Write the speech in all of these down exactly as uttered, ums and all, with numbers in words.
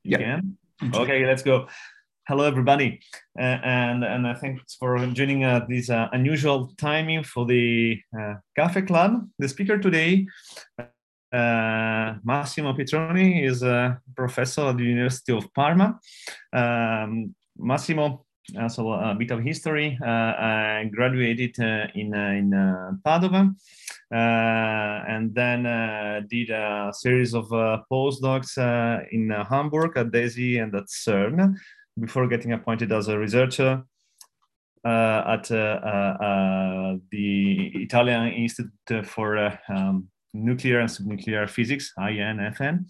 You Yeah. can? Okay, let's go. Hello, everybody, uh, and and uh, thanks for joining uh, this uh, unusual timing for the uh, Cafe Club. The speaker today, uh, Massimo Pietroni, is a professor at the University of Parma. Um, Massimo, also a bit of history. Uh, I graduated uh, in uh, in uh, Padova. Uh, and then uh, did a series of uh, postdocs uh, in uh, Hamburg at DESY and at CERN before getting appointed as a researcher uh, at uh, uh, the Italian Institute for uh, um, Nuclear and Subnuclear Physics, I N F N.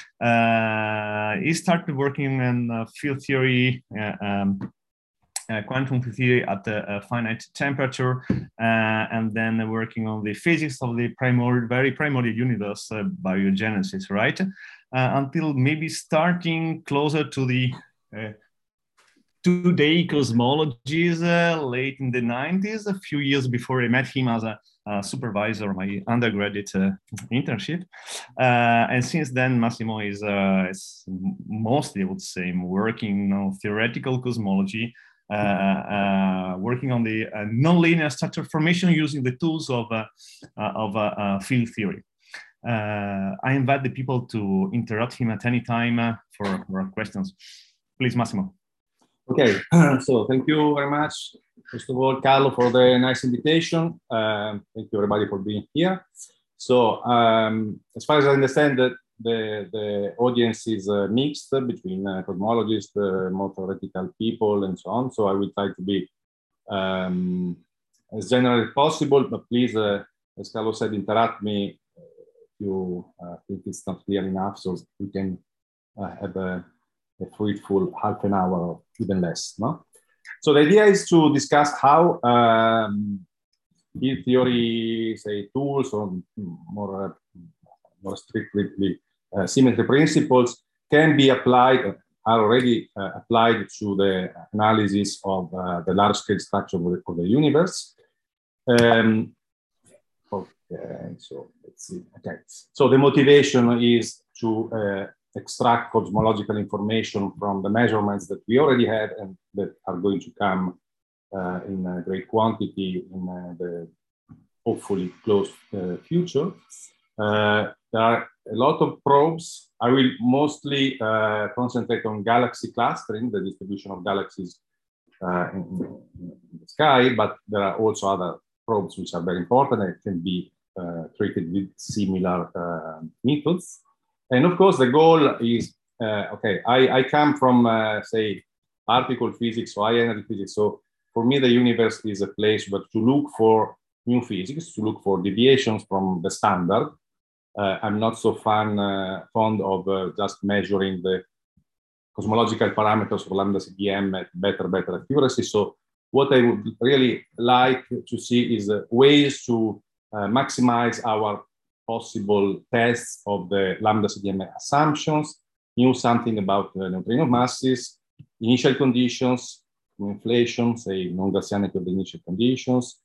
Uh, he started working in uh, field theory, uh, um, uh, quantum theory at a, a finite temperature, uh, and then working on the physics of the primordial, very primordial universe, uh, baryogenesis, right? Uh, until maybe starting closer to the uh, two-day cosmologies uh, late in the nineties, a few years before I met him as a, a supervisor of my undergraduate uh, internship. Uh, and since then, Massimo is, uh, is mostly, I would say, working on theoretical cosmology, uh, uh, working on the uh, nonlinear structure formation using the tools of, uh, uh, of uh, uh, field theory. Uh, I invite the people to interrupt him at any time uh, for, for questions. Please, Massimo. Okay, so thank you very much, first of all, Carlo, for the nice invitation. Um, thank you, everybody, for being here. So, um, as far as I understand, that the, the audience is uh, mixed between uh, cosmologists, uh, more theoretical people, and so on. So, I will try to be um, as general as possible, but please, uh, as Carlo said, interrupt me if you uh, think it's not clear enough, so we can uh, have a a fruitful half an hour or even less. No? So the idea is to discuss how um, field theory, say, tools or more, uh, more strictly uh, symmetry principles can be applied, are already uh, applied to the analysis of uh, the large-scale structure of the, of the universe. Um, okay, so let's see. Okay, so the motivation is to uh, extract cosmological information from the measurements that we already had and that are going to come uh, in a great quantity in uh, the hopefully close uh, future. Uh, there are a lot of probes. I will mostly uh, concentrate on galaxy clustering, the distribution of galaxies uh, in, in the sky, but there are also other probes which are very important and can be uh, treated with similar uh, methods. And of course, the goal is, uh, okay, I, I come from, uh, say, particle physics or high energy physics. So for me, the universe is a place where to look for new physics, to look for deviations from the standard. Uh, I'm not so fun, uh, fond of uh, just measuring the cosmological parameters of lambda C D M at better, better accuracy. So what I would really like to see is uh, ways to uh, maximize our possible tests of the lambda C D M assumptions, knew something about uh, neutrino masses, initial conditions, inflation, say non-Gaussianity of the initial conditions,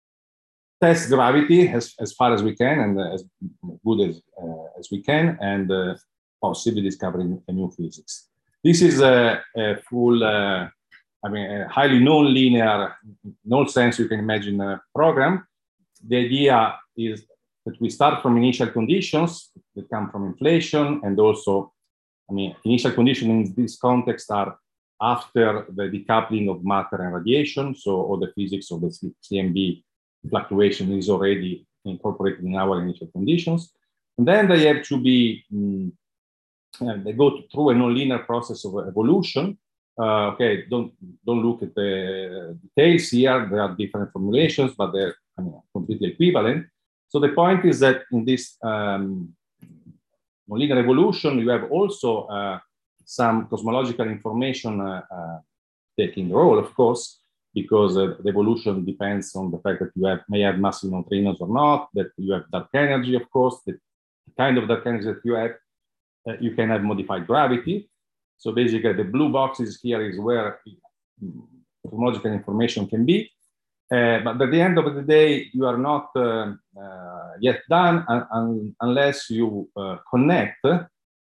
test gravity as, as far as we can and uh, as good as, uh, as we can, and uh, possibly discovering a new physics. This is a, a full, uh, I mean, a highly non-linear, in all sense you can imagine a program. The idea is that we start from initial conditions that come from inflation, and also, I mean, initial conditions in this context are after the decoupling of matter and radiation, so all the physics of the C M B fluctuation is already incorporated in our initial conditions. And then they have to be, um, uh, they go through a nonlinear process of evolution. Uh, okay, don't, don't look at the details here. There are different formulations, but they're I mean, completely equivalent. So the point is that in this um, nonlinear evolution, you have also uh, some cosmological information uh, uh, taking role, of course, because uh, the evolution depends on the fact that you have, may have massive neutrinos or not, that you have dark energy, of course, the kind of dark energy that you have, uh, you can have modified gravity. So basically the blue boxes here is where cosmological information can be. Uh, but at the end of the day, you are not uh, uh, yet done un un unless you uh, connect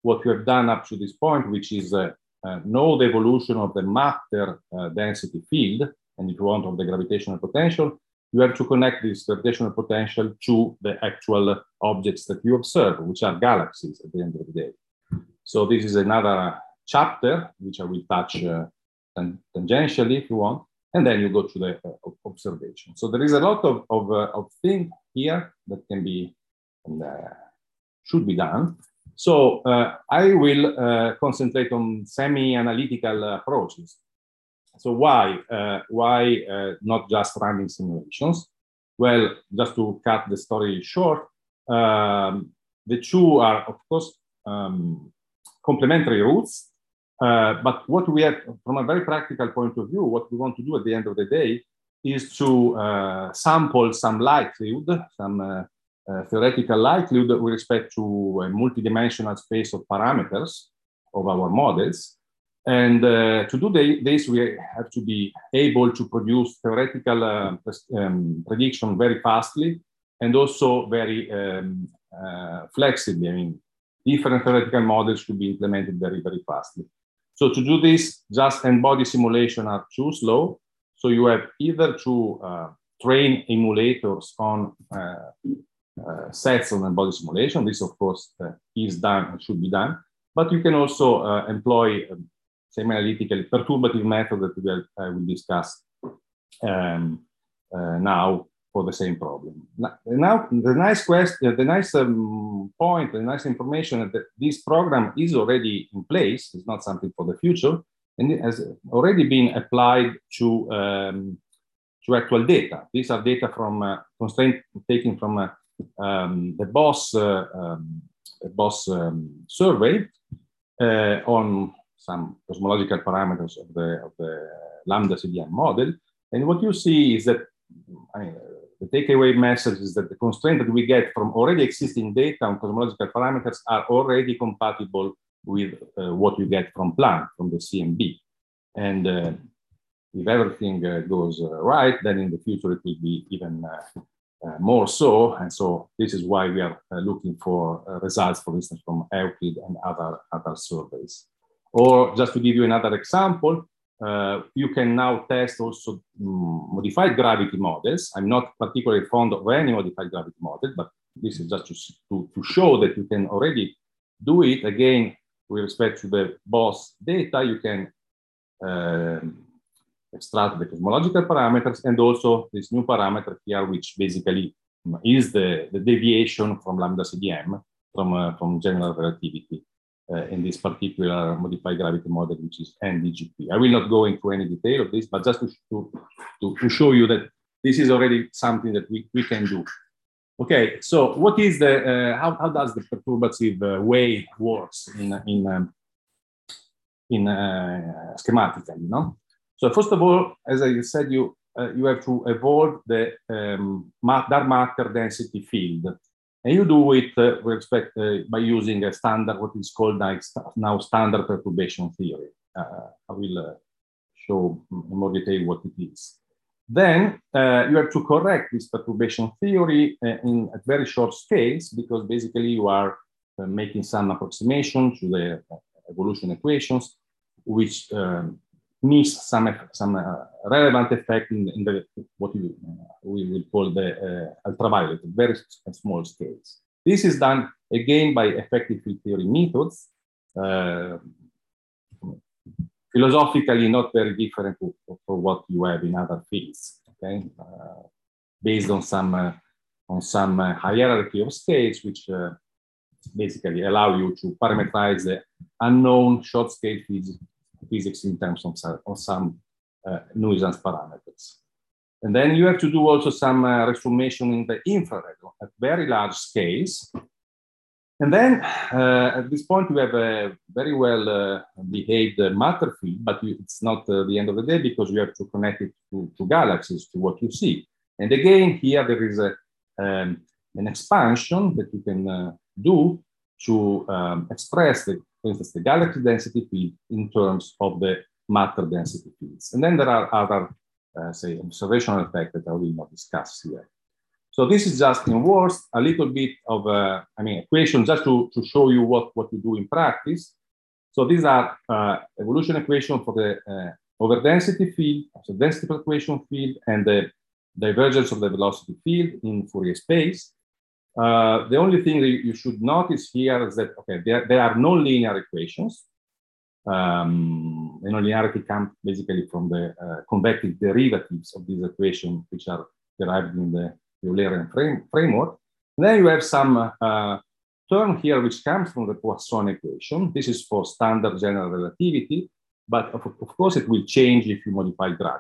what we have done up to this point, which is uh, uh, know the evolution of the matter uh, density field, and if you want of the gravitational potential, you have to connect this gravitational potential to the actual objects that you observe, which are galaxies at the end of the day. So this is another chapter, which I will touch uh, tan tangentially if you want, and then you go to the uh, observation. So there is a lot of, of, uh, of things here that can be, and, uh, should be done. So uh, I will uh, concentrate on semi-analytical approaches. So why, uh, why uh, not just running simulations? Well, just to cut the story short, um, the two are, of course, um, complementary routes. Uh, but what we have, from a very practical point of view, what we want to do at the end of the day is to uh, sample some likelihood, some uh, uh, theoretical likelihood with respect to a multidimensional space of parameters of our models. And uh, to do the, this, we have to be able to produce theoretical uh, um, prediction very fastly and also very um, uh, flexibly. I mean, different theoretical models should be implemented very, very fastly. So to do this, just n-body simulation are too slow. So you have either to uh, train emulators on uh, uh, sets of n-body simulation. This, of course, uh, is done and should be done. But you can also uh, employ um, semi-analytical perturbative method that we will, uh, will discuss um, uh, now for the same problem. Now, the nice question, the nice um, point, the nice information is that this program is already in place. It's not something for the future, and it has already been applied to um, to actual data. These are data from uh, constraint taken from uh, um, the BOSS uh, um, BOSS um, survey uh, on some cosmological parameters of the of the lambda C D M model, and what you see is that, I mean, the takeaway message is that the constraints that we get from already existing data on cosmological parameters are already compatible with uh, what you get from Planck, from the C M B. And uh, if everything uh, goes uh, right, then in the future it will be even uh, uh, more so. And so this is why we are uh, looking for uh, results, for instance, from Euclid and other, other surveys. Or just to give you another example, Uh, you can now test also um, modified gravity models. I'm not particularly fond of any modified gravity model, but this is just to, to, to show that you can already do it. Again, with respect to the BOSS data, you can uh, extract the cosmological parameters and also this new parameter here, which basically is the, the deviation from lambda C D M from, uh, from general relativity. Uh, in this particular modified gravity model, which is N D G P. I will not go into any detail of this, but just to, to, to show you that this is already something that we, we can do. Okay, so what is the, uh, how, how does the perturbative uh, way works in, in, um, in uh, schematically, you know? So first of all, as I said, you, uh, you have to evolve the um, dark matter density field. And you do it uh, with respect, uh, by using a standard, what is called now standard perturbation theory. Uh, I will uh, show in more detail what it is. Then uh, you have to correct this perturbation theory uh, in at very short scales, because basically you are uh, making some approximation to the uh, evolution equations, which um, miss some some uh, relevant effect in, in the what we, uh, we will call the uh, ultraviolet, very small scales. This is done again by effective field theory methods, uh, philosophically not very different from what you have in other fields. Okay, uh, based on some uh, on some uh, hierarchy of scales, which uh, basically allow you to parameterize the unknown short scale physics. physics in terms of, of some uh, nuisance parameters. And then you have to do also some uh, reformation in the infrared at very large scales. And then uh, at this point, you have a very well uh, behaved uh, matter field, but you, it's not uh, the end of the day, because you have to connect it to, to galaxies, to what you see. And again, here there is a, um, an expansion that you can uh, do to um, express the, for instance, the galaxy density field in terms of the matter density fields. And then there are other, uh, say, observational effects that I will not discuss here. So this is just in words, a little bit of, uh, I mean, equation just to, to show you what, what you do in practice. So these are uh, evolution equation for the uh, overdensity field, so density fluctuation field, and the divergence of the velocity field in Fourier space. Uh, the only thing that you should notice here is that, okay, there, there are non-linear equations. Um, the nonlinearity comes basically from the uh, convective derivatives of these equations, which are derived in the Eulerian frame, framework. And then you have some uh, term here which comes from the Poisson equation. This is for standard general relativity, but of, of course it will change if you modify gravity.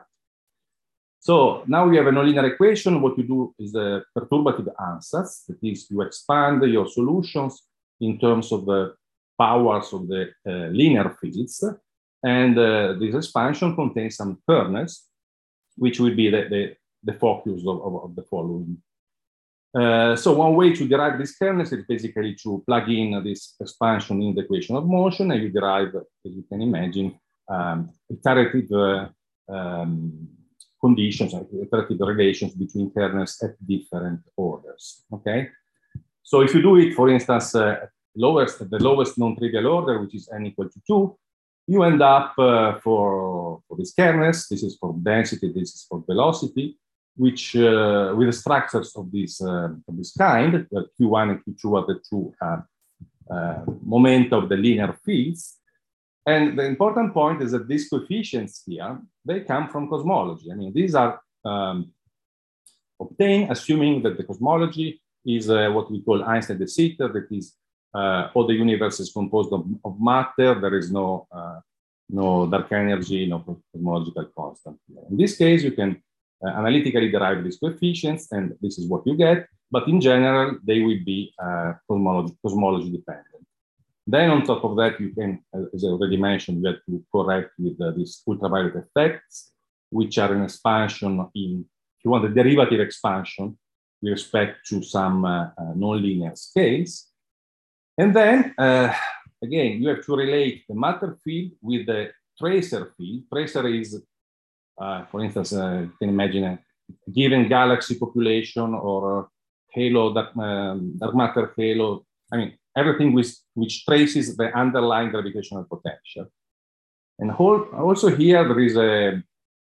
So now we have a nonlinear equation. What you do is a perturbative ansatz. That is, you expand your solutions in terms of the powers of the uh, linear fields. And uh, this expansion contains some kernels, which will be the, the, the focus of, of, of the following. Uh, so one way to derive these kernels is basically to plug in this expansion in the equation of motion, and you derive, as you can imagine, um, iterative uh, um, conditions, iterative relations between kernels at different orders, okay? So if you do it, for instance, uh, lowest, the lowest non-trivial order, which is n equal to two, you end up uh, for, for these kernels, this is for density, this is for velocity, which uh, with the structures of this, uh, of this kind, where Q one and Q two are the two uh, uh, momenta of the linear fields. And the important point is that these coefficients here, they come from cosmology. I mean, these are um, obtained assuming that the cosmology is uh, what we call Einstein de Sitter, that is, uh, all the universe is composed of, of matter, there is no, uh, no dark energy, no cosmological constant. In this case, you can uh, analytically derive these coefficients, and this is what you get, but in general, they will be uh, cosmology, cosmology dependent. Then on top of that, you can, as I already mentioned, you have to correct with uh, these ultraviolet effects, which are an expansion in, if you want, the derivative expansion with respect to some uh, uh, nonlinear scales. And then, uh, again, you have to relate the matter field with the tracer field. Tracer is, uh, for instance, uh, you can imagine a given galaxy population or a halo, dark, um, dark matter halo. I mean, everything which, which traces the underlying gravitational potential. And whole, also here, there is a,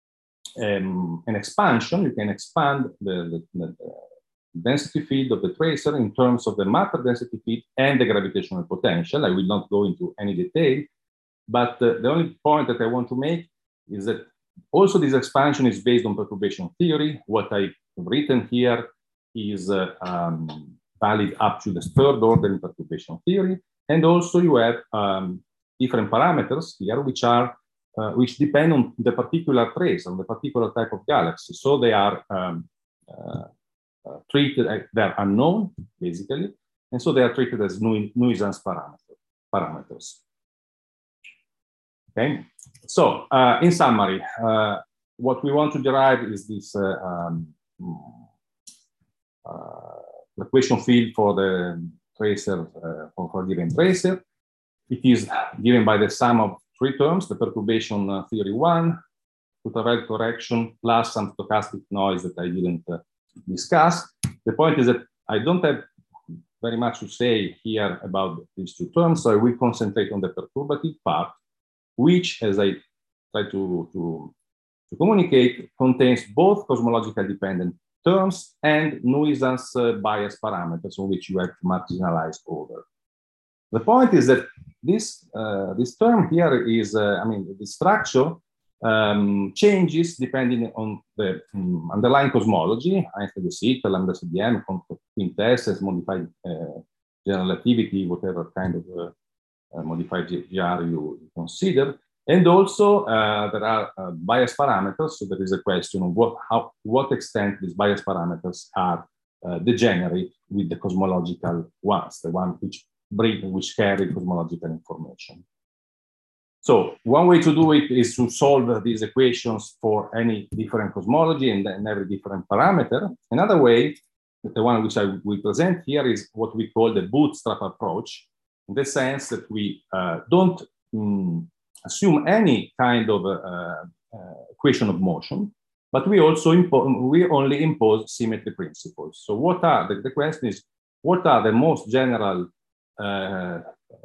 um, an expansion. You can expand the, the, the density field of the tracer in terms of the matter density field and the gravitational potential. I will not go into any detail, but uh, the only point that I want to make is that also this expansion is based on perturbation theory. What I've written here is uh, um, valid up to the third order in perturbation theory. And also you have um, different parameters here, which are, uh, which depend on the particular trace, on the particular type of galaxy. So they are um, uh, uh, treated, uh, they're unknown, basically. And so they are treated as nu nuisance parameter, parameters. Okay, so uh, in summary, uh, what we want to derive is this uh, um, uh, the equation field for the tracer, uh, for, for a given tracer. It is given by the sum of three terms, the perturbation uh, theory one, ultraviolet correction, plus some stochastic noise that I didn't uh, discuss. The point is that I don't have very much to say here about these two terms, so I will concentrate on the perturbative part, which, as I try to, to, to communicate, contains both cosmological dependent terms and nuisance uh, bias parameters on which you have to marginalize over. The point is that this, uh, this term here is, uh, I mean, the structure um, changes depending on the um, underlying cosmology, Einstein de Sitter, lambda C D M, quintessence, modified uh, general relativity, whatever kind of uh, uh, modified G R you consider. And also, uh, there are uh, bias parameters. So there is a question of what, how, what extent these bias parameters are uh, degenerate with the cosmological ones, the one which bring, which carry cosmological information. So one way to do it is to solve these equations for any different cosmology and, and every different parameter. Another way, the one which I will present here, is what we call the bootstrap approach, in the sense that we uh, don't um, assume any kind of uh, uh, equation of motion, but we also impose, we only impose symmetry principles. So what are, the, the question is, what are the most general uh,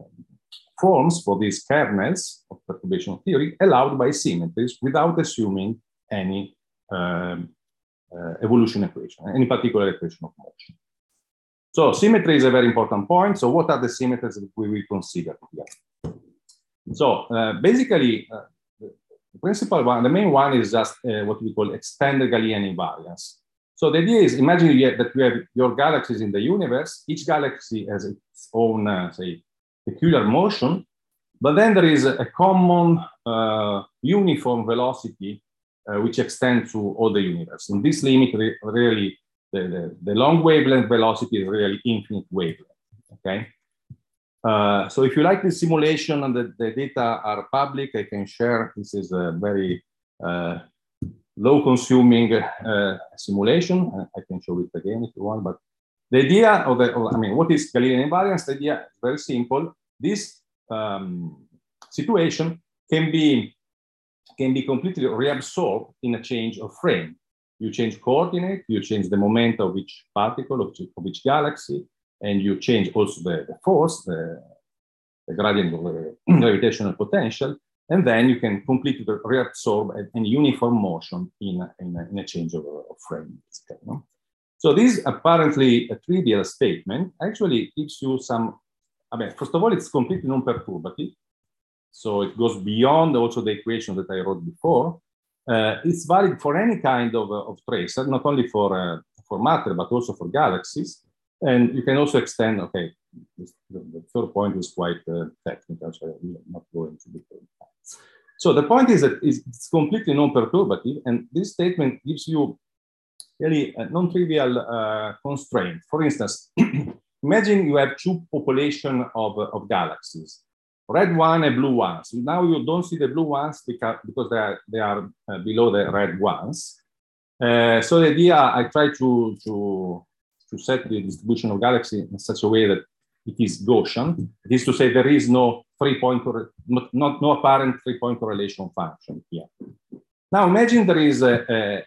forms for these kernels of perturbation theory allowed by symmetries without assuming any um, uh, evolution equation, any particular equation of motion? So symmetry is a very important point. So what are the symmetries that we will consider here? So uh, basically, uh, the principal one, the main one is just uh, what we call extended Galilean invariance. So the idea is, imagine you have, that you have your galaxies in the universe. Each galaxy has its own, uh, say, peculiar motion, but then there is a, a common uh, uniform velocity uh, which extends to all the universe. And this limit re really, the, the, the long wavelength velocity is really infinite wavelength, okay? Uh, so if you like this simulation and the, the data are public, I can share. This is a very uh, low consuming uh, simulation. I can show it again if you want, but the idea of the, of, I mean, what is Galilean invariance? The idea is very simple. This um, situation can be, can be completely reabsorbed in a change of frame. You change coordinate, you change the moment of each particle, of, of each galaxy, and you change also the, the force, the, the gradient of the gravitational potential, and then you can completely reabsorb a, a uniform motion in a, in a, in a change of, of frame. Okay, no? So this apparently a trivial statement actually gives you some, I mean, first of all, it's completely non-perturbative. So it goes beyond also the equation that I wrote before. Uh, it's valid for any kind of, uh, of tracer, not only for, uh, for matter, but also for galaxies. And you can also extend, okay, this, the, the third point is quite uh, technical, so I will not go into detail. So the point is that it's completely non-perturbative, and this statement gives you really a non-trivial uh, constraint. For instance, imagine you have two populations of, uh, of galaxies, red one and blue ones. Now you don't see the blue ones because, because they are, they are uh, below the red ones. Uh, so the idea, I try to, to to set the distribution of galaxy in such a way that it is Gaussian. It is to say there is no three-point, not, not no apparent three-point correlation function here. Now imagine there is a, a,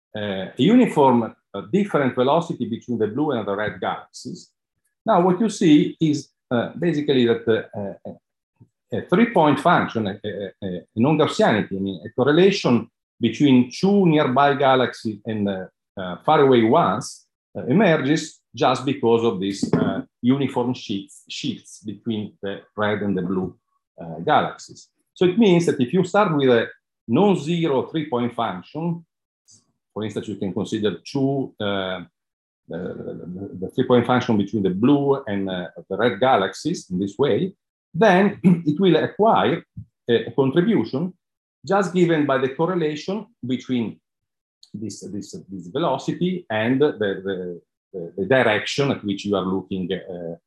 a uniform a different velocity between the blue and the red galaxies. Now what you see is uh, basically that uh, a, a three-point function, a, a, a non-Gaussianity, I mean a correlation between two nearby galaxies and uh, uh, faraway ones, Uh, emerges just because of these uh, uniform shifts, shifts between the red and the blue uh, galaxies. So it means that if you start with a non-zero three-point function, for instance, you can consider two, uh, the, the, the three-point function between the blue and uh, the red galaxies in this way, then it will acquire a, a contribution just given by the correlation between This, this, this velocity and the, the, the direction at which you are looking uh,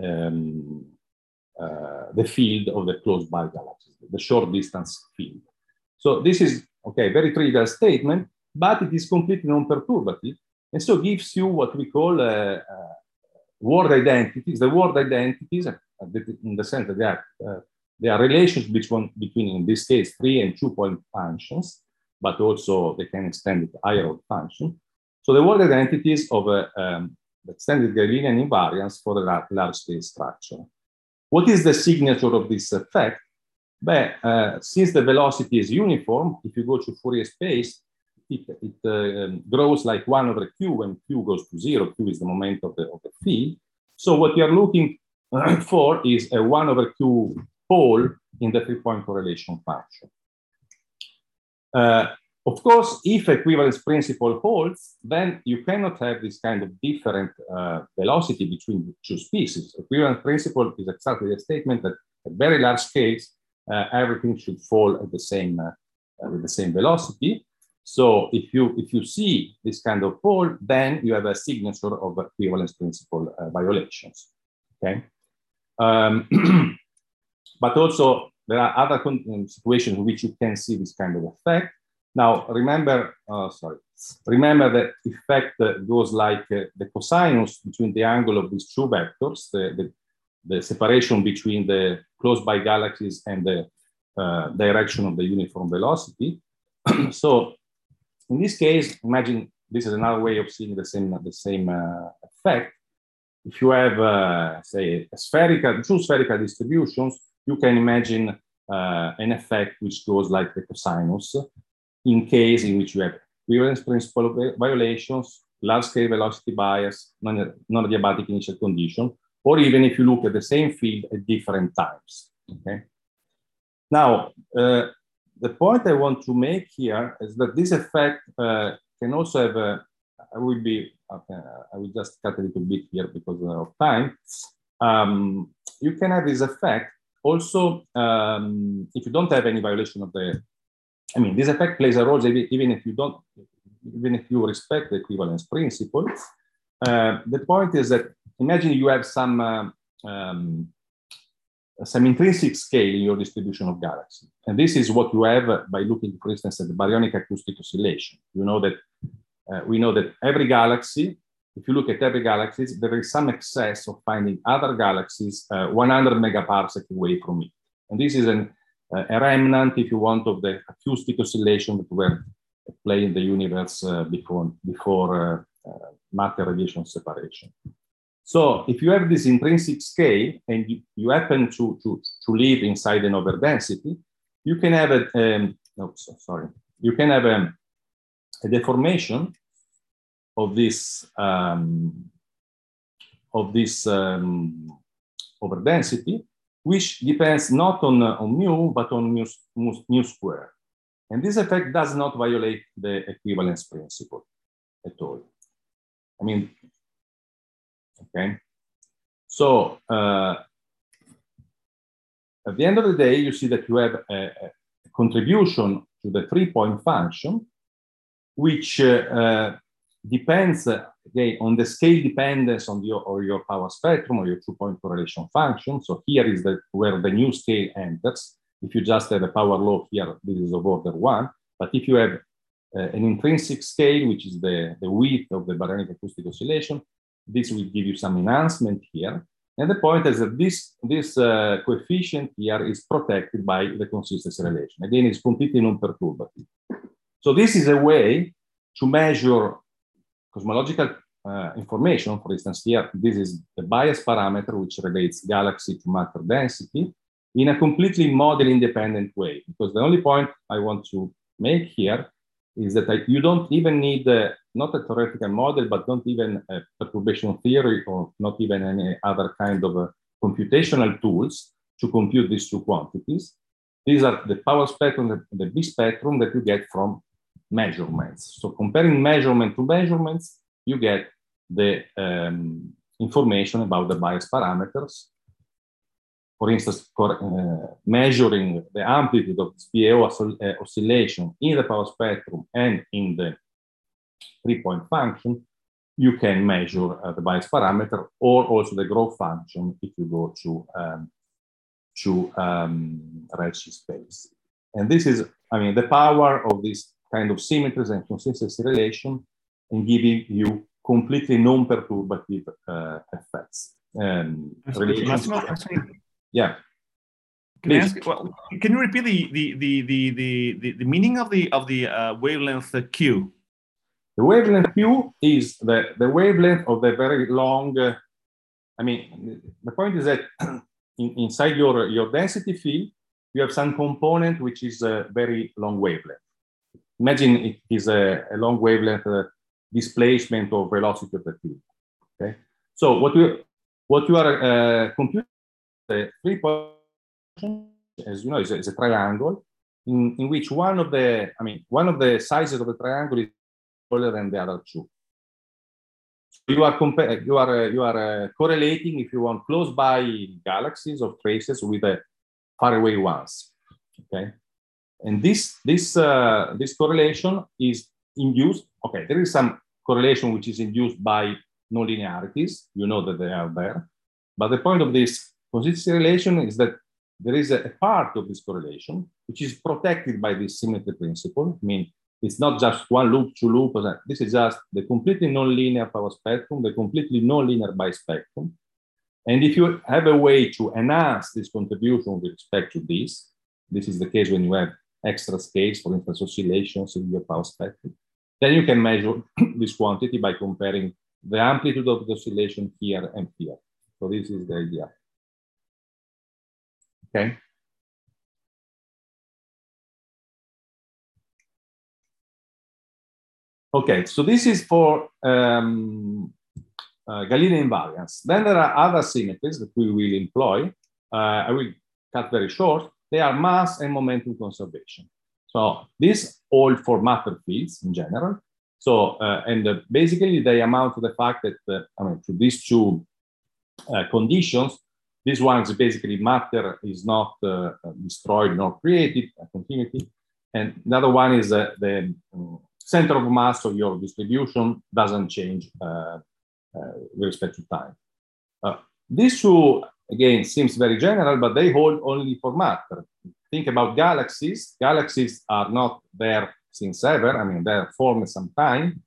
um, uh, the field of the close by galaxies, the short distance field. So this is, okay, very trivial statement, but it is completely non-perturbative, and so gives you what we call uh, uh, word identities. The word identities, uh, in the sense that they are, uh, they are relations between, between, in this case, three and two-point functions, but also they can extend it to higher order function. So the word identities of a um, extended Galilean invariance for a large scale structure. What is the signature of this effect? But, uh, since the velocity is uniform, if you go to Fourier space, it, it uh, grows like one over Q when Q goes to zero. Q is the moment of the, of the field. So what you're looking for is a one over Q pole in the three-point correlation function. Uh, of course, if equivalence principle holds, then you cannot have this kind of different uh, velocity between the two species. Equivalence principle is exactly the statement that at very large scales, uh, everything should fall at the same uh, uh, with the same velocity. So if you if you see this kind of pole, then you have a signature of equivalence principle uh, violations. Okay, um, but also there are other situations in which you can see this kind of effect. Now, remember, uh, sorry, remember that effect uh, goes like uh, the cosinus between the angle of these two vectors, the, the, the separation between the close by galaxies and the uh, direction of the uniform velocity. So in this case, imagine this is another way of seeing the same, the same uh, effect. If you have, uh, say, a spherical, two spherical distributions, you can imagine uh, an effect which goes like the cosinus in case in which you have equivalence principle violations, large-scale velocity bias, non-adiabatic initial condition, or even if you look at the same field at different times. Okay. Now, uh, the point I want to make here is that this effect uh, can also have a, I will be, okay, I will just cut a little bit here because of time. Um, you can have this effect also um, if you don't have any violation of the, I mean, this effect plays a role even if you don't, even if you respect the equivalence principle. Uh, the point is that imagine you have some uh, um, some intrinsic scale in your distribution of galaxies. And this is what you have by looking, for instance, at the baryonic acoustic oscillation. You know that uh, we know that every galaxy, if you look at every galaxy, there is some excess of finding other galaxies uh, one hundred megaparsec away from it. And this is an, uh, a remnant, if you want, of the acoustic oscillation that were playing in the universe uh, before, before uh, uh, matter radiation separation. So if you have this intrinsic scale and you, you happen to, to, to live inside an overdensity, you can have a, um, no, so, sorry, you can have a, a deformation of this, um, of this um, overdensity, which depends not on, uh, on mu, but on mu, mu, mu square. And this effect does not violate the equivalence principle at all. I mean, okay. So uh, at the end of the day, you see that you have a, a contribution to the three-point function, which uh, uh, depends uh, again on the scale dependence on your or your power spectrum or your two-point correlation function. So here is the, where the new scale enters. If you just have a power law here, this is of order one. But if you have uh, an intrinsic scale, which is the, the width of the baryonic acoustic oscillation, this will give you some enhancement here. And the point is that this, this uh, coefficient here is protected by the consistency relation. Again, it's completely non-perturbative. So this is a way to measure cosmological uh, information. For instance, here, this is the bias parameter, which relates galaxy to matter density in a completely model-independent way. Because the only point I want to make here is that I, you don't even need uh, not a theoretical model, but don't even a perturbation theory or not even any other kind of uh, computational tools to compute these two quantities. These are the power spectrum and the B spectrum that you get from measurements. So comparing measurement to measurements, you get the um, information about the bias parameters. For instance, uh, measuring the amplitude of this B A O oscillation in the power spectrum and in the three-point function, you can measure uh, the bias parameter or also the growth function if you go to, um, to um, redshift space. And this is, I mean, the power of this kind of symmetries and consistency relation in giving you completely non-perturbative uh, effects. Um, Massimo, yeah. Can I ask? Well, can you repeat the the the the the, the meaning of the of the uh, wavelength Q? The wavelength Q is the the wavelength of the very long. Uh, I mean, the point is that in, inside your your density field, you have some component which is a very long wavelength. Imagine it is a, a long wavelength uh, displacement or velocity of the field. Okay, so what you what you are uh, computing the three-point, as you know, is a, is a triangle in, in which one of the, I mean, one of the sizes of the triangle is smaller than the other two. So you are comparing, you are, uh, you are uh, correlating, if you want, close by galaxies or traces with the far away ones. Okay, and this this uh, this correlation is induced. Okay, there is some correlation which is induced by nonlinearities. You know that they are there, but the point of this consistency relation is that there is a, a part of this correlation which is protected by this symmetry principle. I mean, it's not just one loop, two loop. This is just the completely nonlinear power spectrum, the completely nonlinear bispectrum. And if you have a way to enhance this contribution with respect to this, this is the case when you have extra scales, for instance, oscillations in your power spectrum. then you can measure this quantity by comparing the amplitude of the oscillation here and here. So this is the idea. Okay. Okay, so this is for um, uh, Galilean invariance. Then there are other symmetries that we will employ. Uh, I will cut very short. They are mass and momentum conservation. So this all for matter fields in general. So, uh, and uh, basically they amount to the fact that, uh, I mean, to these two uh, conditions, this one is basically matter is not uh, destroyed nor created, a continuity. And the other one is uh, the um, center of mass of your distribution doesn't change uh, uh, with respect to time. Uh, these two, again, seems very general, but they hold only for matter. Think about galaxies. Galaxies are not there since ever. I mean, they're formed some time,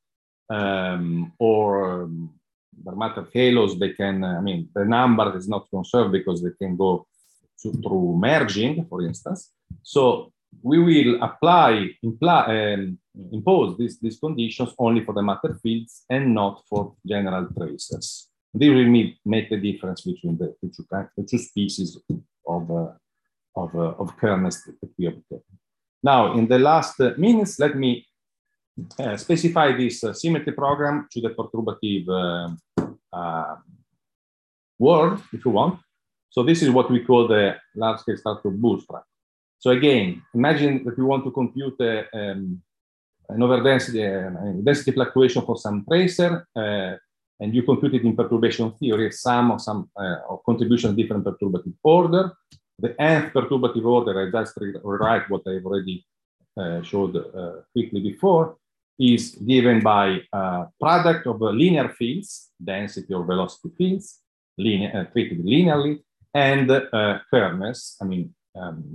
um, or um, the matter halos, they can, I mean, the number is not conserved because they can go to, through merging, for instance. So we will apply, imply, um, impose these, these conditions only for the matter fields and not for general tracers. They will make the difference between the, the, two, the two species of, uh, of, uh, of kernels that we obtain. Now, in the last uh, minutes, let me uh, specify this uh, symmetry program to the perturbative uh, uh, world, if you want. So this is what we call the large-scale structure bootstrap. So again, imagine that you want to compute uh, um, an overdensity, uh, density fluctuation for some tracer, uh, and you compute it in perturbation theory, sum of some uh, of contribution of different perturbative order. The nth perturbative order, I just rewrite what I've already uh, showed uh, quickly before, is given by uh, product of uh, linear fields, density or velocity fields, linear, uh, treated linearly, and uh, kernels, I mean, um,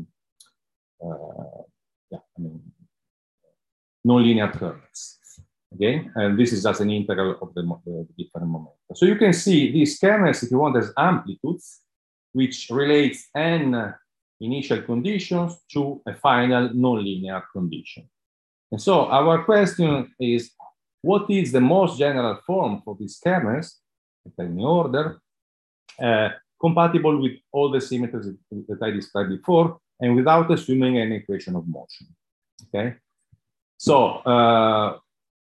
uh, yeah, I mean, nonlinear kernels. Okay, and this is just an integral of the, the different momenta. So you can see these kernels, if you want, as amplitudes, which relates n initial conditions to a final nonlinear condition. And so our question is, what is the most general form for these kernels, in any order, uh, compatible with all the symmetries that I described before, and without assuming an equation of motion? Okay, so uh,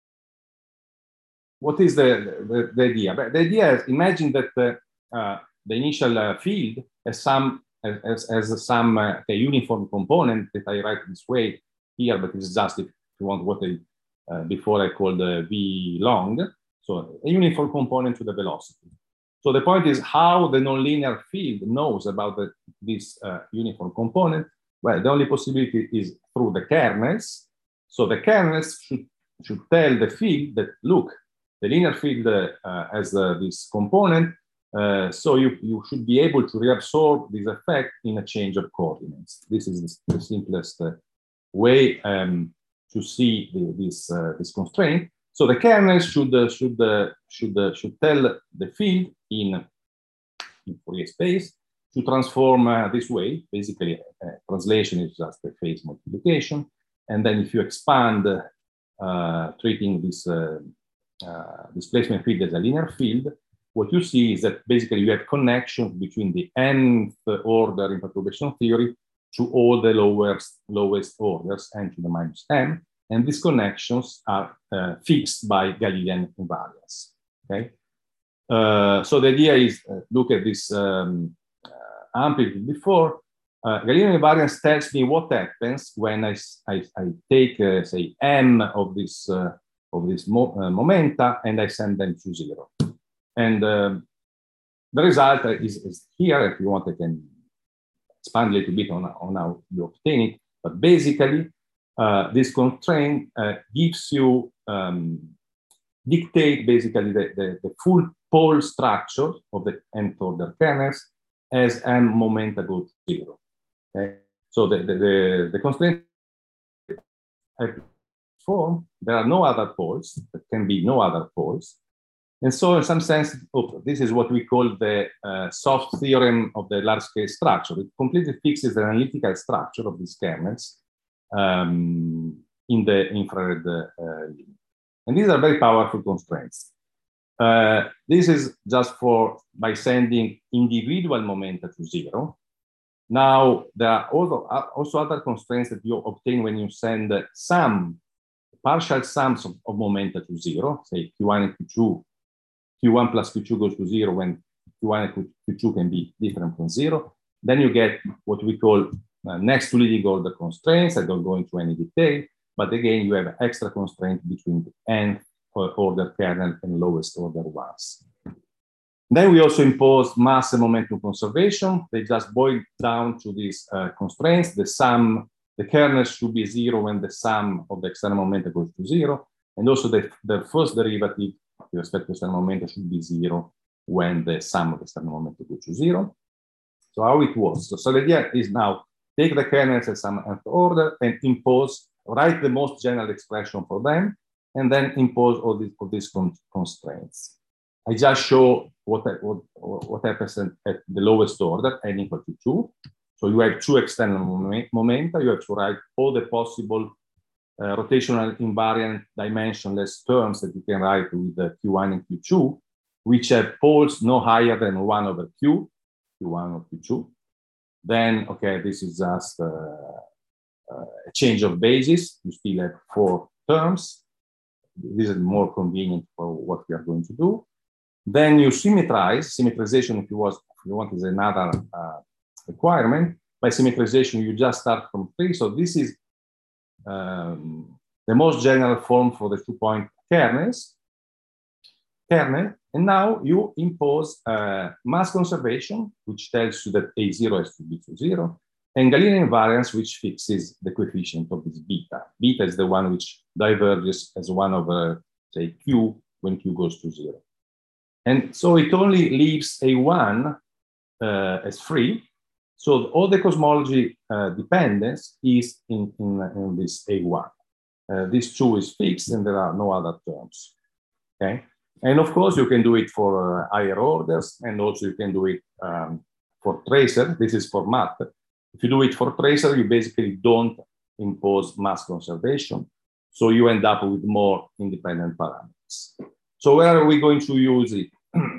what is the, the, the idea? The idea is, imagine that uh, uh, the initial uh, field has some as, as some uh, a uniform component that I write this way here, but it's just if you want what I uh, before I called uh, V long. So a uniform component to the velocity. So the point is how the nonlinear field knows about the, this uh, uniform component. Well, the only possibility is through the kernels. So the kernels should should tell the field that, look, the linear field uh, has uh, this component. Uh, so you, you should be able to reabsorb this effect in a change of coordinates. This is the simplest uh, way um, to see the, this, uh, this constraint. So the kernels should, uh, should, uh, should, uh, should tell the field in, in Fourier space to transform uh, this way. Basically, uh, translation is just a phase multiplication. And then if you expand, uh, treating this uh, uh, displacement field as a linear field, what you see is that basically you have connections between the nth order in perturbation theory to all the lowest, lowest orders, n to the minus m, and these connections are uh, fixed by Galilean invariance. Okay, uh, so the idea is uh, look at this um, uh, amplitude before. Uh, Galilean invariance tells me what happens when I, I, I take, uh, say, m of this uh, of this mo uh, momenta and I send them to zero. And um, the result is, is here. If you want, I can expand a little bit on, on how you obtain it. But basically, uh, this constraint uh, gives you, um, dictate basically the, the, the full pole structure of the nth order kernels as m momenta go to zero. Okay? So the, the, the, the constraint form, there are no other poles, there can be no other poles. And so in some sense, oh, this is what we call the uh, soft theorem of the large-scale structure. It completely fixes the analytical structure of these kernels um, in the infrared uh, limit. And these are very powerful constraints. Uh, this is just for by sending individual momenta to zero. Now, there are also, also other constraints that you obtain when you send some partial sums of, of momenta to zero, say Q one and Q two. Q one plus Q two goes to zero when Q one and Q two can be different from zero. Then you get what we call uh, next to leading order constraints. I don't go into any detail, but again, you have extra constraint between the nth order kernel and lowest order ones. Then we also impose mass and momentum conservation. They just boil down to these uh, constraints. The sum, the kernel should be zero when the sum of the external momenta goes to zero. And also the, the first derivative with respect to external momenta should be zero when the sum of the external momenta goes to zero. So how it works? So, so the idea is now take the kernels as some nth order and impose, write the most general expression for them, and then impose all these, all these con constraints. I just show what, what, what happens at the lowest order, n equal to two. So you have two external momenta. You have to write all the possible uh, rotational invariant dimensionless terms that you can write with the Q one and Q two, which have poles no higher than one over Q, Q one or Q two. Then, okay, this is just uh, uh, a change of basis. You still have four terms. This is more convenient for what we are going to do. Then you symmetrize. Symmetrization, if you, was, if you want, is another uh, requirement. By symmetrization, you just start from three. So this is um, the most general form for the two-point kernels. Kernel. And now you impose uh, mass conservation, which tells you that A zero has to be to zero, and Galilean invariance, which fixes the coefficient of this beta. Beta is the one which diverges as one over, say, Q when Q goes to zero. And so it only leaves A one uh, as free. So all the cosmology uh, dependence is in, in, in this A one. Uh, this two is fixed and there are no other terms, okay? And of course, you can do it for uh, higher orders, and also you can do it um, for tracer. This is for math. If you do it for tracer, you basically don't impose mass conservation. So you end up with more independent parameters. So where are we going to use it?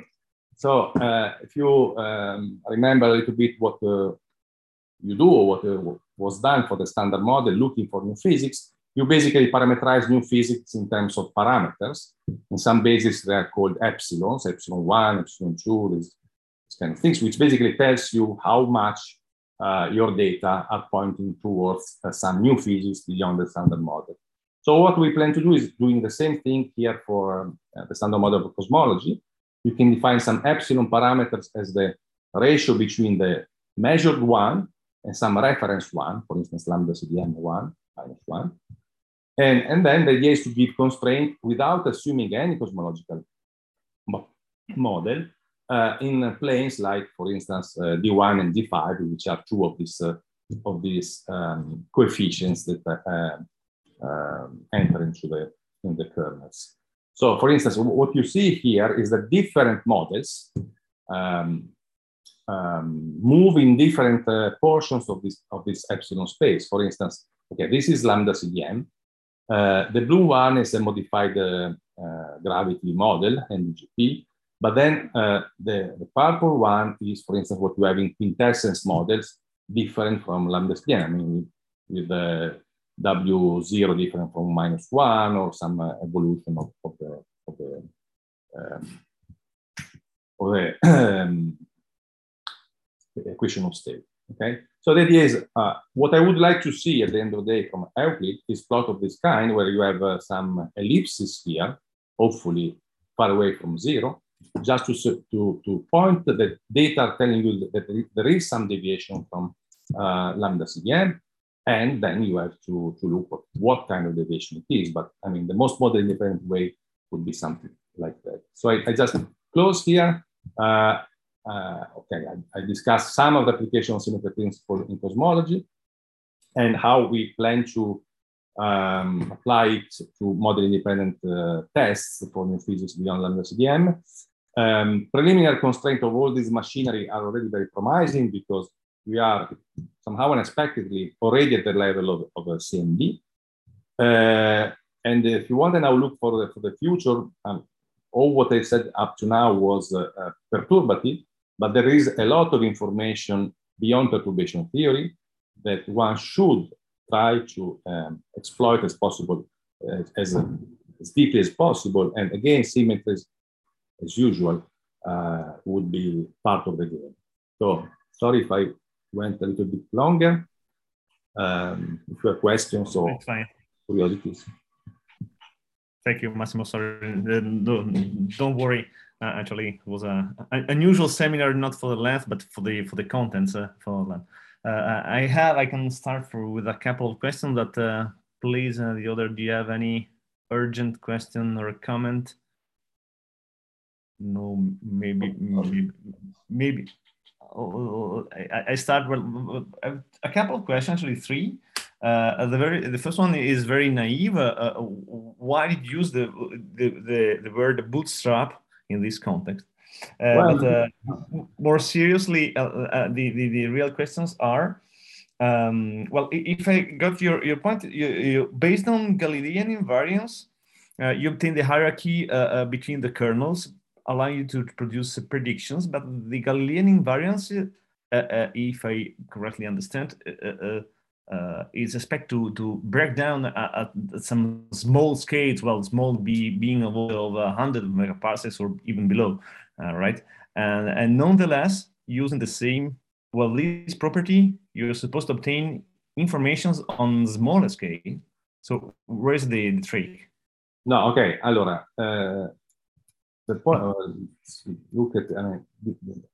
So uh, if you um, remember a little bit what uh, you do or what uh, was done for the standard model looking for new physics, you basically parameterize new physics in terms of parameters. In some bases, they are called epsilons, epsilon one, epsilon two, these, these kind of things, which basically tells you how much uh, your data are pointing towards uh, some new physics beyond the standard model. So what we plan to do is doing the same thing here for um, uh, the standard model of cosmology. You can define some epsilon parameters as the ratio between the measured one and some reference one, for instance, lambda C D M one minus one. And, and then the idea is to give constraint without assuming any cosmological mo model uh, in planes like, for instance, uh, D one and D five, which are two of these, uh, of these um, coefficients that uh, uh, enter into the, in the kernels. So, for instance, what you see here is that different models um, um, move in different uh, portions of this, of this epsilon space. For instance, okay, this is lambda C D M. Uh, the blue one is a modified uh, uh, gravity model, N G P, but then uh, the, the purple one is, for instance, what you have in quintessence models, different from lambda C D M, I mean, with the W zero different from minus one or some uh, evolution of, of the, of the, um, of the um, equation of state. Okay, so the idea is uh, what I would like to see at the end of the day from Euclid is plot of this kind where you have uh, some ellipses here, hopefully far away from zero, just to, to, to point that the data are telling you that there is some deviation from uh, lambda C D M, and then you have to, to look at what kind of deviation it is. But I mean, the most model independent way would be something like that. So I, I just close here. Uh, Uh, okay, I, I discussed some of the applications of symmetry principle in cosmology and how we plan to um, apply it to model-independent uh, tests for new physics beyond lambda C D M. Um, preliminary constraints of all this machinery are already very promising because we are somehow unexpectedly already at the level of, of a C M D. Uh, and if you want to now look for the, for the future, um, all what I said up to now was uh, uh, perturbative, but there is a lot of information beyond perturbation theory that one should try to um, exploit as possible, uh, as, uh, as deeply as possible. And again, symmetries, as usual, uh, would be part of the game. So sorry if I went a little bit longer. Um, if you have questions or curiosities. Thank you, Massimo. Sorry, don't, don't worry. Uh, actually, it was a, an unusual seminar, not for the length, but for the for the contents. Uh, for the, uh, I have. I can start for with a couple of questions. That uh, please, uh, the other. Do you have any urgent question or a comment? No, maybe, maybe, maybe. Oh, I, I start with a couple of questions, actually three. Uh, the very the first one is very naive. Uh, uh, why did you use the the the, the word bootstrap in this context? Uh, well, but uh, more seriously, uh, uh, the, the the real questions are. Um, well, if I got your your point, you, you, based on Galilean invariance, uh, you obtain the hierarchy uh, uh, between the kernels, allowing you to produce uh, predictions. But the Galilean invariance, uh, uh, if I correctly understand, uh, uh, uh, is expected to to break down at, at some small scales. Well, small be being of one hundred megaparsecs or even below, uh, right? And and nonetheless, using the same well this property, you're supposed to obtain information on smaller scale. So where's the, the trick? No, okay. Allora, uh, the point. Uh, look at. I mean, the, the,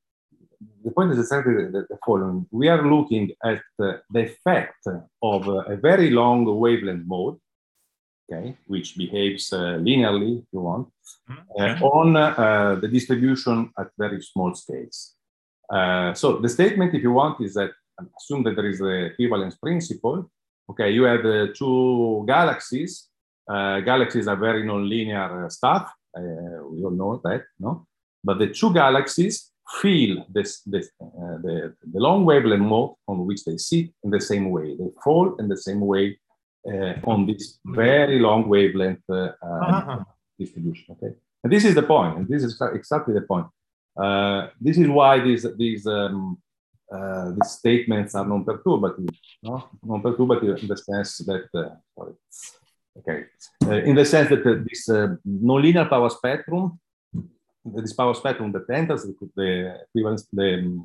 the point is exactly the, the following. We are looking at uh, the effect of uh, a very long wavelength mode, okay, which behaves uh, linearly, if you want, uh, okay. on uh, the distribution at very small scales. Uh, so the statement, if you want, is that assume that there is the equivalence principle. Okay, you have uh, two galaxies. Uh, galaxies are very nonlinear stuff. Uh, we all know that, no? But the two galaxies feel this, this uh, the, the long wavelength mode on which they sit in the same way. They fall in the same way uh, on this very long wavelength uh, uh, distribution. Okay, and this is the point. And this is exactly the point. Uh, this is why these these um, uh, these statements are non-perturbative. No, non-perturbative in the sense that uh, sorry. Okay, uh, in the sense that uh, this uh, nonlinear power spectrum, this power spectrum that enters the, the equivalence, the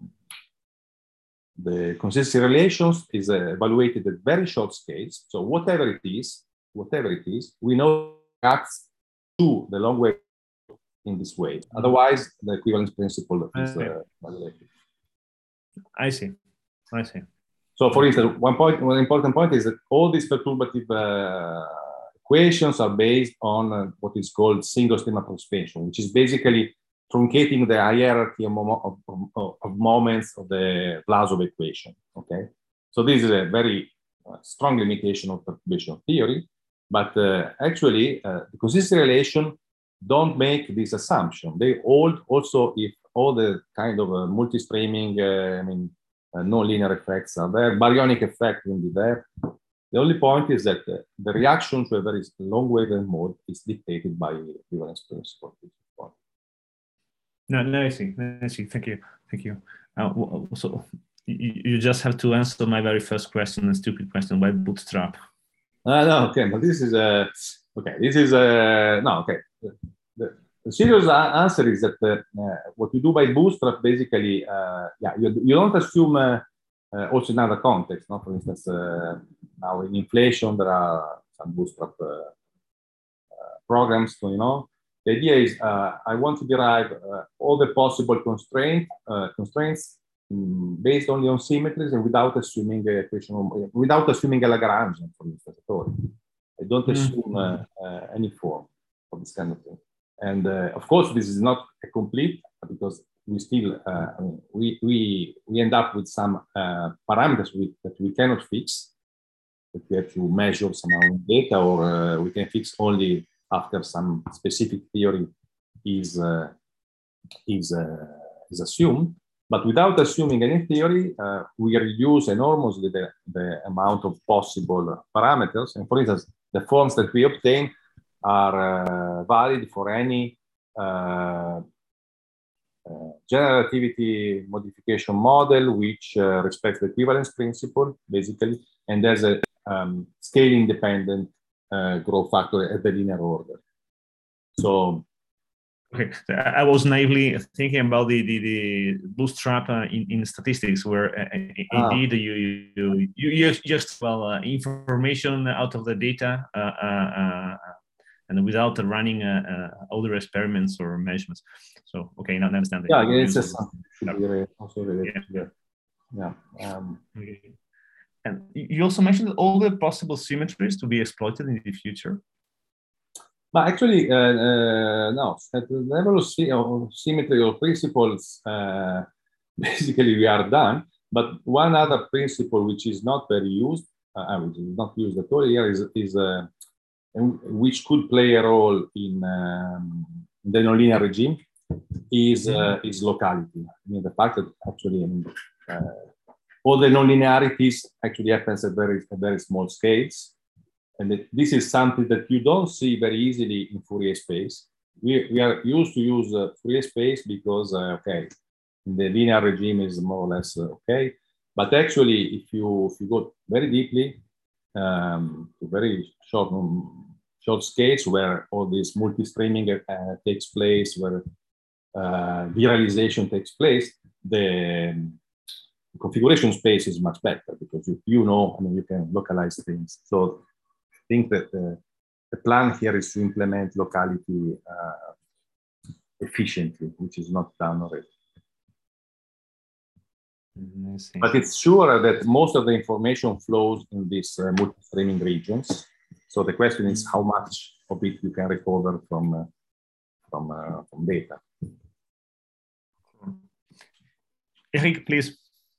the consistency relations is uh, evaluated at very short scales. So whatever it is, whatever it is, we know acts to the long wave in this way. Otherwise, the equivalence principle is uh, violated. I see. I see. So, for instance, one point, one important point is that all these perturbative uh, equations are based on uh, what is called single stream approximation, which is basically truncating the hierarchy of, of, of, of moments of the Vlasov equation. Okay, so this is a very uh, strong limitation of perturbation theory, but uh, actually uh, the consistency relation don't make this assumption. They hold also if all the kind of uh, multi-streaming, uh, I mean, uh, non-linear effects are there, baryonic effect will be there. The only point is that uh, the reaction to a very long wavelength mode is dictated by the equivalence principle. No, no, I see. I see. Thank you. Thank you. Uh, so you, you just have to answer my very first question, a stupid question, why bootstrap? Uh, no, okay, but this is a, uh, okay, this is a, uh, no, okay. The, the serious answer is that uh, uh, what you do by bootstrap, basically, uh, yeah, you, you don't assume, uh, uh, also in other contexts, no? For instance, uh, now in inflation, there are some bootstrap uh, uh, programs, you know. The idea is uh, I want to derive uh, all the possible constraint, uh, constraints um, based only on symmetries and without assuming a equation, without assuming a Lagrangian, for instance, at all. I don't assume uh, uh, any form of this kind of thing. And uh, of course, this is not a complete because we still uh, I mean, we we we end up with some uh, parameters we, that we cannot fix. That we have to measure somehow data, or uh, we can fix only after some specific theory is uh, is uh, is assumed. But without assuming any theory, uh, we reduce enormously the, the amount of possible parameters. And for instance, the forms that we obtain are uh, valid for any uh, uh, general relativity modification model which uh, respects the equivalence principle, basically, and there's a um, scale-independent uh, growth factor at the linear order. So, okay, I was naively thinking about the the, the bootstrap uh, in, in statistics, where uh, ah. indeed you you you just well uh, information out of the data uh, uh, and without running uh, uh, other experiments or measurements. So okay, now I understand. Yeah, yeah, it's just something also related. Yeah, yeah. Um, okay. And you also mentioned all the possible symmetries to be exploited in the future. But actually, uh, uh, no, at the level of symmetry or principles, uh, basically we are done. But one other principle which is not very used, uh, which is not used at all here, is, is uh, which could play a role in um, the nonlinear regime, is uh, is locality. I mean, the fact that actually I mean, uh, all the nonlinearities actually happens at very at very small scales. And it, this is something that you don't see very easily in Fourier space. We, we are used to use uh, Fourier space because, uh, okay, the linear regime is more or less uh, okay. But actually, if you, if you go very deeply um, to very short, um, short scales where all this multi-streaming uh, takes place, where uh, viralization takes place, the um, configuration space is much better because you, you know, I mean, you can localize things. So I think that uh, the plan here is to implement locality uh, efficiently, which is not done already. Mm-hmm. But it's sure that most of the information flows in these uh, multi-streaming regions. So the question is how much of it you can recover from, uh, from, uh, from data. Eric, please.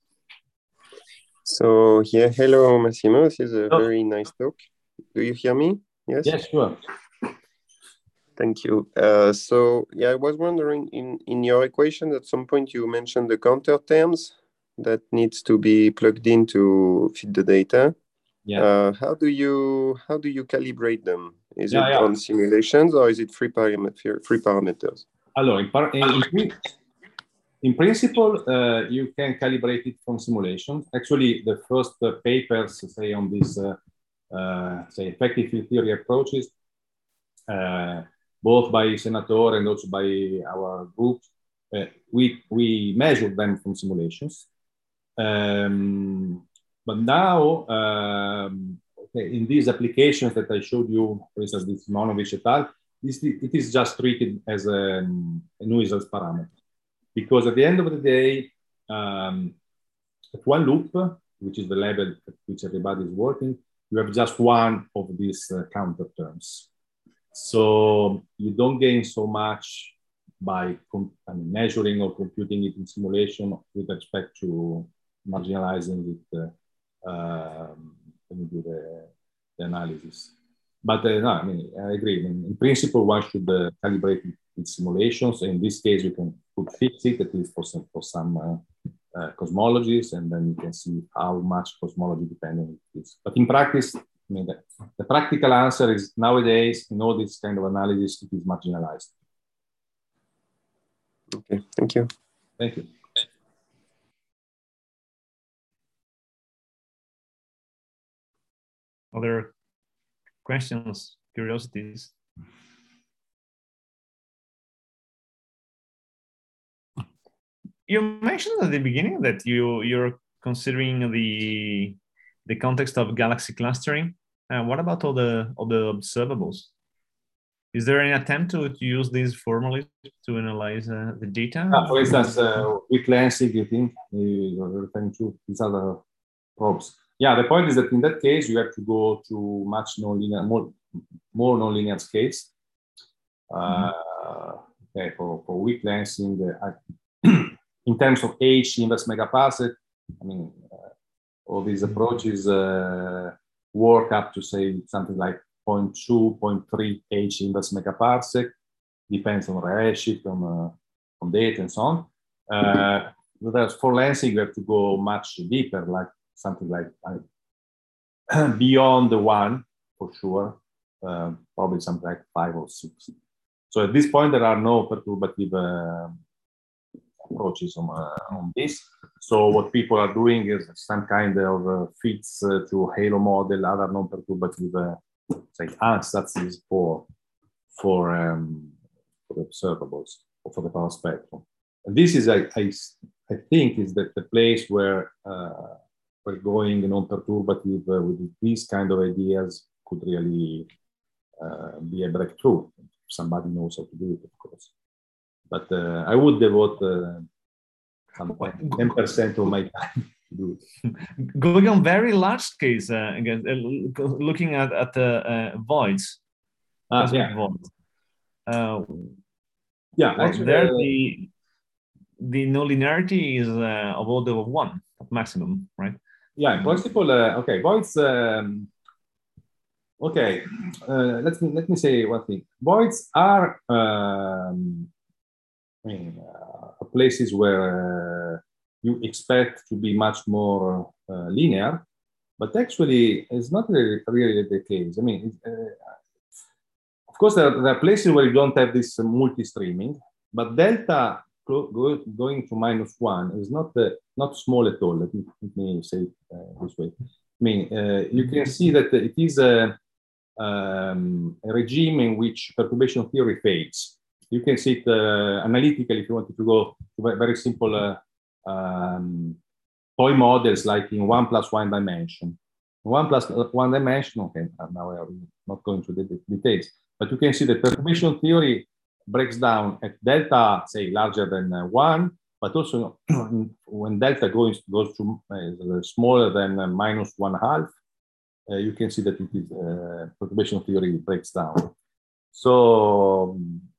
So yeah, hello Massimo, this is a oh. very nice talk. Do you hear me? Yes? Yes, sure. Thank you. Uh, so yeah, I was wondering, in, in your equation at some point you mentioned the counter terms that needs to be plugged in to feed the data. Yeah. Uh, how do you how do you calibrate them? Is yeah, it yeah. on simulations or is it free parameter free parameters? Allora, in, par in, in principle, uh, you can calibrate it from simulations. Actually, the first uh, papers say on this uh, uh, say effective field theory approaches, uh, both by Senator and also by our group, uh, we we measured them from simulations. Um, but now, um, okay, in these applications that I showed you, for instance, this Simonovic et al., this, it is just treated as a, a nuisance parameter. Because at the end of the day, um, at one loop, which is the level at which everybody is working, you have just one of these uh, counter terms. So you don't gain so much by I mean, measuring or computing it in simulation with respect to marginalizing it uh, um, when you do the, the analysis. But uh, no, I mean, I agree. I mean, in principle, one should uh, calibrate it with simulations. In this case, you can put fix it, at least for some, for some uh, uh, cosmologies, and then you can see how much cosmology dependent it is. But in practice, I mean, the, the practical answer is nowadays, in all this kind of analysis, it is marginalized. Okay, thank you. Thank you. Other questions, curiosities? You mentioned at the beginning that you you're considering the the context of galaxy clustering. Uh, what about all the all the observables? Is there any attempt to, to use these formally to analyze uh, the data? Uh, for instance, uh, weak lensing, you think you're referring to these other probes? Yeah, the point is that in that case, you have to go to much nonlinear, more, more nonlinear scales. Uh, mm-hmm. Okay, for, for weak lensing, uh, in terms of H inverse megaparsec, I mean, uh, all these approaches uh, work up to say something like zero point two, zero point three H inverse megaparsec, depends on redshift, on, uh, on data and so on. Uh, whereas for lensing, you have to go much deeper, like something like uh, beyond the one, for sure. uh, probably something like five or six. So at this point, there are no perturbative uh, approaches on, uh, on this. So what people are doing is some kind of uh, fits uh, to Halo model, other non-perturbative, uh, say, ansatz for for um, for the observables or for the power spectrum. And this is, I, I, I think, is the, the place where uh, we're going non-perturbative uh, with these kind of ideas could really uh, be a breakthrough. If somebody knows how to do it, of course. But uh, I would devote uh, some ten percent of my time to do it. Going on very large scales, uh, again, uh, looking at, at the uh, voids, Ah, cosmic yeah. voids. Uh, yeah, well, actually, there uh, the the nonlinearity is uh, of order of one at maximum, right? Yeah, in principle, uh, okay, voids. Um, okay, uh, let me let me say one thing. Voids are, um, I mean, uh, places where uh, you expect to be much more uh, linear, but actually, it's not really, really the case. I mean, uh, of course, there are, there are places where you don't have this multi-streaming, but delta go, go, going to minus one is not uh, not small at all. Let me, let me say it uh, this way. I mean, uh, you can see that it is a, um, a regime in which perturbation theory fails. You can see it uh, analytically if you wanted to go to very simple uh, um, toy models like in one plus one dimension. One plus one dimension, okay, now I'm not going to the details, but you can see the perturbation theory breaks down at delta, say, larger than uh, one, but also when delta goes, goes to uh, smaller than uh, minus one half, uh, you can see that it is uh, perturbation theory breaks down. So,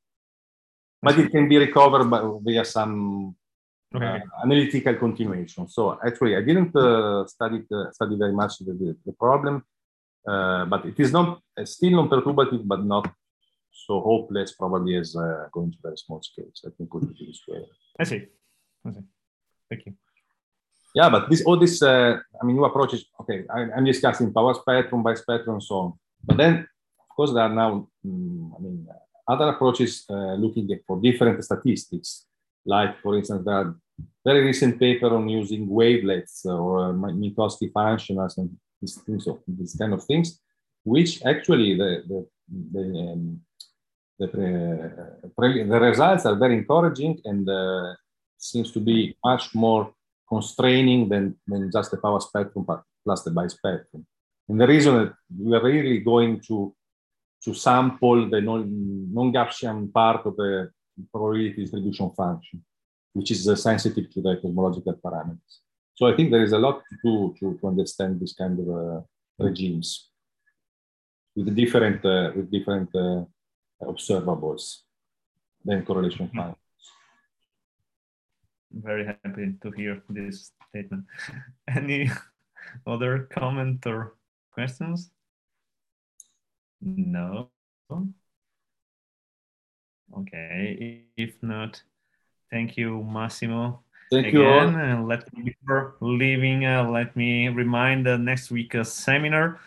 but it can be recovered by, via some okay. uh, analytical continuation. So actually, I didn't uh, study uh, study very much the, the, the problem, uh, but it is not uh, still non-perturbative, but not so hopeless probably as uh, going to very small scales. I think put it this way. I see. I see. Thank you. Yeah, but this all this uh, I mean, new approaches. Okay, I, I'm discussing power spectrum, by spectrum, and so on. But then, of course, there are now um, I mean other approaches uh, looking at for different statistics. Like, for instance, there are very recent paper on using wavelets or uh, Minkowski functionals and these things, of these kind of things, which actually the the the, um, the, uh, the results are very encouraging and uh, seems to be much more constraining than, than just the power spectrum plus the bispectrum. And the reason that we are really going to to sample the non-Gaussian part of the probability distribution function, which is uh, sensitive to the cosmological parameters. So I think there is a lot to do to, to understand this kind of uh, regimes with different uh, with different uh, observables than correlation functions. Very happy to hear this statement. Any other comment or questions? No. Okay. If not, thank you, Massimo. Thank Again, you all. And let me, before leaving, uh, let me remind the next week's seminar